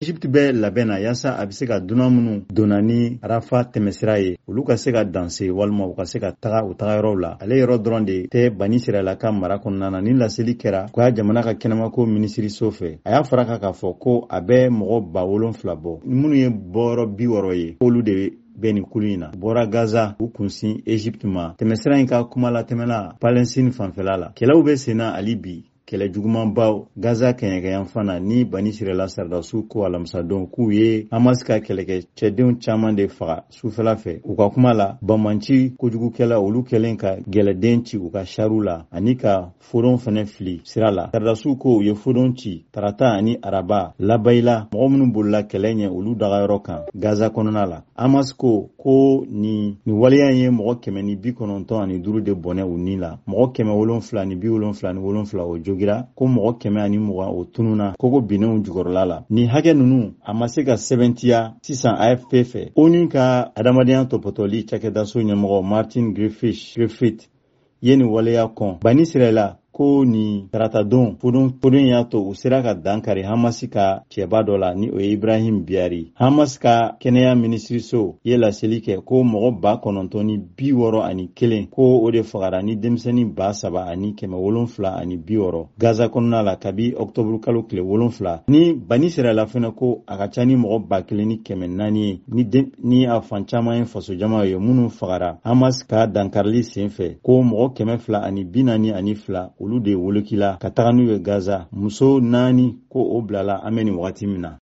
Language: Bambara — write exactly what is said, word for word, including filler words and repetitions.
Egypte bɛ labɛn na yaasa a bɛ se ka dunan minnu donna ni Rafa tɛmɛsira ye olu ka se ka danse walima u ka se ka taga u taga yɔrɔw la. Ale yɔrɔ dɔrɔn de tɛ Bani Israila ka mara kɔnɔna na. Ni laseli kɛra u ka jamana ka kɛnɛmako minisiriso fɛ a y'a fara k'a fɔ ko a bɛ mɔgɔ ba wolonfila bɔ minnu ye bɔyɔrɔ bi wɔɔrɔ ye olu de bɛ nin kulu in na bɔra Gaza u kunsin Egypte ma. Tɛmɛsira in ka kuma la tɛmɛna Palestine fanfɛla la. Kɛlɛw bɛ sen na hali bi. Kɛlɛ jugumanbaw Gaza kɛɲɛkɛyan fana ni Bani Israila sarasiw ko alamisadon k'u ye Hamas ka kɛlɛkɛ cɛdenw caman de faga sufɛla fɛ. U ka kuma la Bamanci kojugukɛla olu kɛlen ka gɛlɛden ci u ka chariw la ani ka fodon fɛnɛ fili sira la. Sarasiw ko u ye fodon ci tarata ani araba labayila mɔgɔ minnu bolila kɛlɛ ɲɛ olu dagayɔrɔ kan Gaza kɔnɔna la. Hamas ko ko ni ni waleya ye mɔgɔ kɛmɛ ni bi kɔnɔntɔn ani duuru de bɔnɛ u ni la. Mɔgɔ kɛmɛ wolonfila ni bi wolonfila ni wolonfila o jogira ko mɔgɔ kɛmɛ ani mugan o tununa kogo binenw jukɔrɔla la. Ni hakɛ ninnu a ma se ka sɛbɛntiya sisan A F P fɛ. O ni ka adamadenya tɔpɔtɔli cakɛdaso ɲɛmɔgɔ Martin Griffiths Griffith ye ni waleya kɔn. Bani Israila ko ni tarata don fodon fodon y'a to u sera ka dankari Hamas ka cɛba dɔ la ni o ye Ibrahim Biari. Hamas ka kɛnɛya minisiriso ye laseli kɛ ko mɔgɔ ba kɔnɔntɔn ni bi wɔɔrɔ ani kelen ko o de fagara ni denmisɛnnin ba saba ani kɛmɛ wolonfila ani bi wɔɔrɔ Gaza kɔnɔna la kabi Octobre kalo tile wolonfila. Ni Bani Israila fɛnɛ ko a ka ca ni mɔgɔ ba kelen ni kɛmɛ naani ye ni den, ni a fan caman ye fasojama ye minnu fagara Hamas ka dankarili senfɛ ko mɔgɔ kɛmɛ fila ani bi naani ani fila olu de wolokila ka taga n'u ye Gaza. Muso naani ko o bilala an bɛ nin wagati min na.